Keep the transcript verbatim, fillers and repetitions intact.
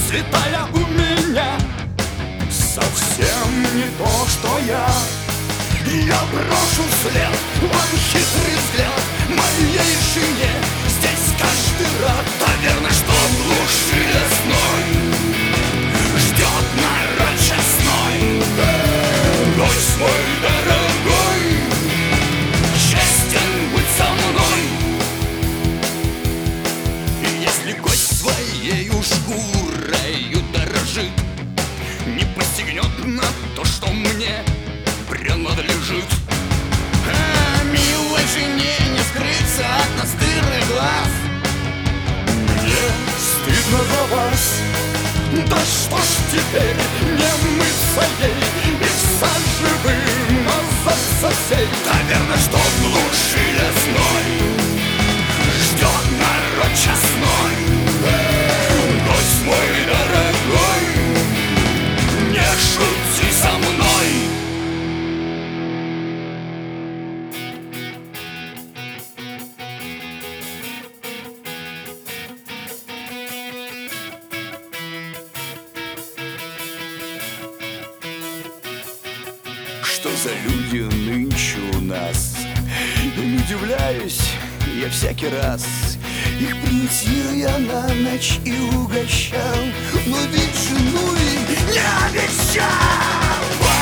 святая у меня совсем не то, что я. Я брошу вслед вам хитрый взгляд моей жене. Здесь каждый рад, наверное, что в глуши лесной ждет народ честной. Гость мой дорогой, честен быть со мной. И если гость своей шкурою дорожит, не посягнет на то, что мне принадлежит. А милой жене не скрыться от настырных глаз. Мне стыдно за вас. Да что ж теперь не мыться ей и в сад живым мазаться всей. Наверное, что в глуши лесной ждет народ честной. Гость мой дорогой, не шути со мной. Что за люди нынче у нас? И не удивляюсь я всякий раз. Их приютил я на ночь и угощал, но ведь жену не обещал.